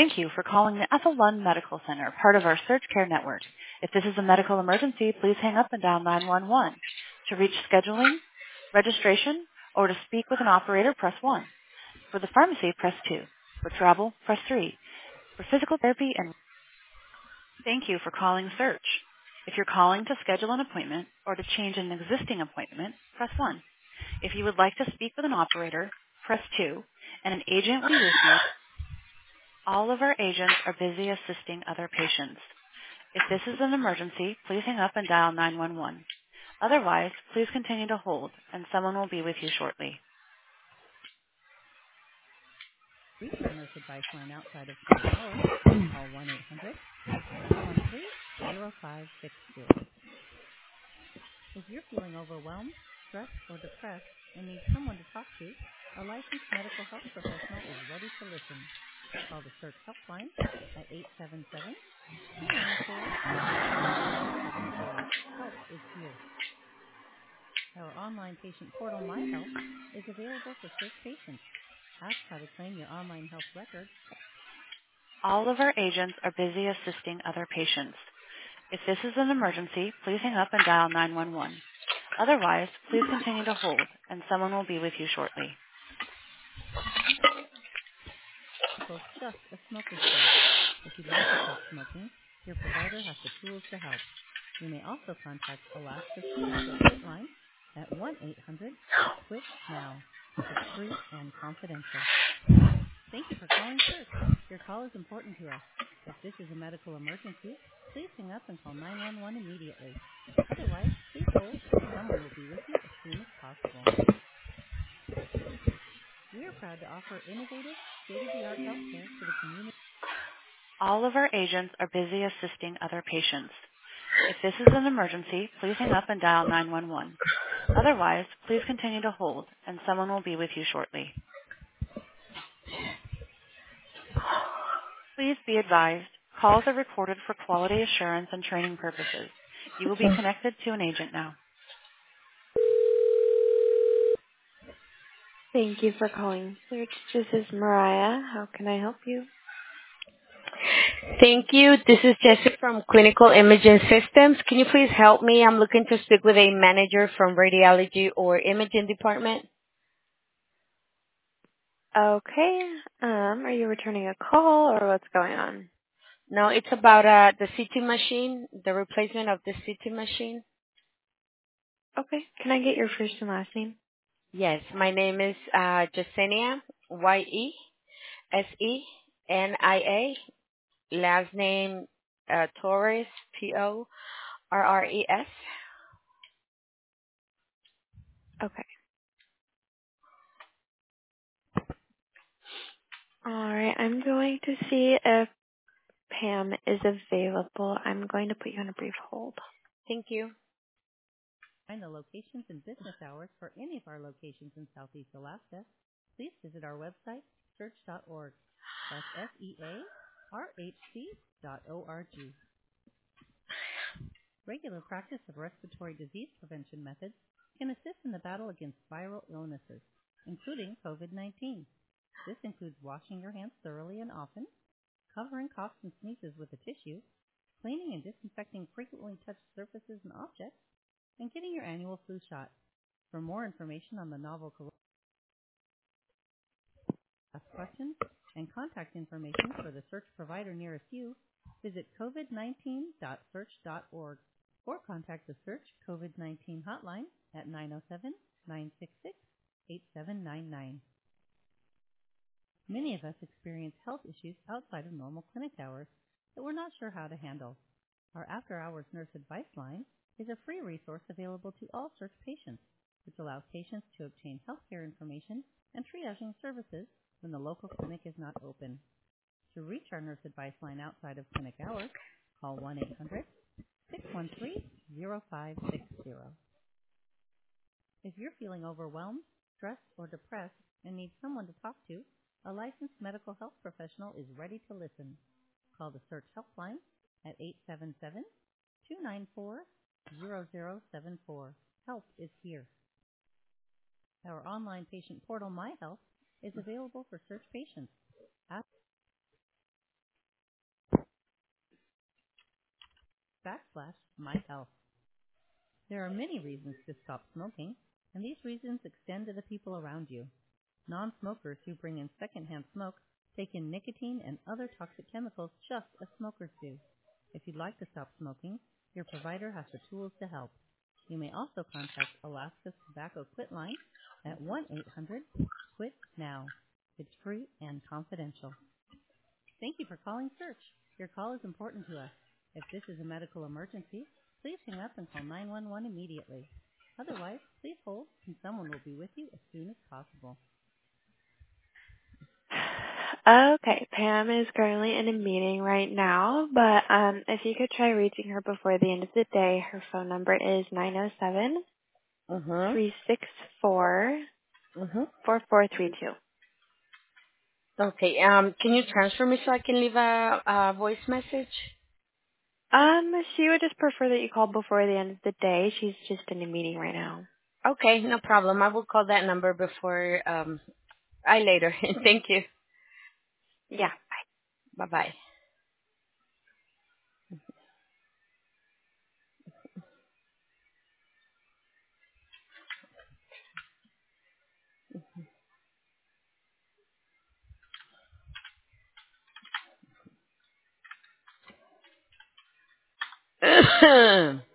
Thank you for calling the Ethelund Medical Center, part of our Surge Care Network. If this is a medical emergency, please hang up and dial 911. To reach scheduling, registration, or to speak with an operator, press 1. For the pharmacy, press 2. For travel, press 3. For physical therapy and thank you for calling Surge. If you're calling to schedule an appointment or to change an existing appointment, press 1. If you would like to speak with an operator, press 2, and an agent will be with you. All of our agents are busy assisting other patients. If this is an emergency, please hang up and dial 911. Otherwise, please continue to hold, and someone will be with you shortly. Reach our nurse advice line outside of clinic hours. Call 1-800-613-0560. If you're feeling overwhelmed, stressed, or depressed and need someone to talk to, a licensed medical health professional is ready to listen. Call the Search Helpline at 877-294-0074. Help is here. Our online patient portal, MyHealth, is available for Search patients. Ask how to claim your online health record. All of our agents are busy assisting other patients. If this is an emergency, please hang up and dial 911. Otherwise, please continue to hold, and someone will be with you shortly. It's just a smoker's break. If you'd like to stop smoking, your provider has the tools to help. You may also contact Alaska's Tobacco Quit line at 1-800-QUIT-NOW. It's free and confidential. Thank you for calling Search. Your call is important to us. If this is a medical emergency, please hang up and call 911 immediately. Otherwise, please hold. Someone will be with you as soon as possible. We are proud to offer innovative, state-of-the-art healthcare to the community. All of our agents are busy assisting other patients. If this is an emergency, please hang up and dial 911. Otherwise, please continue to hold, and someone will be with you shortly. Please be advised, calls are recorded for quality assurance and training purposes. You will be connected to an agent now. Thank you for calling Search. This is Mariah. How can I help you? Thank you. This is Jessie from Clinical Imaging Systems. Can you please help me? I'm looking to speak with a manager from radiology or imaging department. Okay. Are you returning a call or what's going on? No, it's about the CT machine, the replacement of the CT machine. Okay. Can I get your first and last name? Yes, my name is Yesenia, Yesenia. Last name Torres, Torres. Okay. All right. I'm going to see if Pam is available. I'm going to put you on a brief hold. Thank you. Find the locations and business hours for any of our locations in Southeast Alaska. Please visit our website, search.org. That's SEARHC.org. Regular practice of respiratory disease prevention methods can assist in the battle against viral illnesses, including COVID-19. This includes washing your hands thoroughly and often, covering coughs and sneezes with a tissue, cleaning and disinfecting frequently touched surfaces and objects, and getting your annual flu shot. For more information on the novel coronavirus, ask questions, and contact information for the search provider nearest you, visit covid19.search.org or contact the Search COVID-19 hotline at 907-966-8799. Many of us experience health issues outside of normal clinic hours that we're not sure how to handle. Our after-hours nurse advice line is a free resource available to all Search patients, which allows patients to obtain healthcare information and triaging services when the local clinic is not open. To reach our nurse advice line outside of clinic hours, call 1-800-613-0560. If you're feeling overwhelmed, stressed, or depressed and need someone to talk to, a licensed medical health professional is ready to listen. Call the Search Helpline at 877-294-0074. Help is here. Our online patient portal, MyHealth, is available for Search patients. www.ccc.org/myhealth. There are many reasons to stop smoking, and these reasons extend to the people around you. Non-smokers who bring in secondhand smoke take in nicotine and other toxic chemicals just as smokers do. If you'd like to stop smoking, your provider has the tools to help. You may also contact Alaska's Tobacco Quit line at 1-800-QUIT-NOW. It's free and confidential. Thank you for calling Search. Your call is important to us. If this is a medical emergency, please hang up and call 911 immediately. Otherwise, please hold and someone will be with you as soon as possible. Okay, Pam is currently in a meeting right now, but if you could try reaching her before the end of the day, her phone number is 907 364 4432. Okay. Can you transfer me so I can leave a voice message? She would just prefer that you call before the end of the day. She's just in a meeting right now. Okay, no problem. I will call that number before later. Thank you. Yeah. Bye-bye. Bye.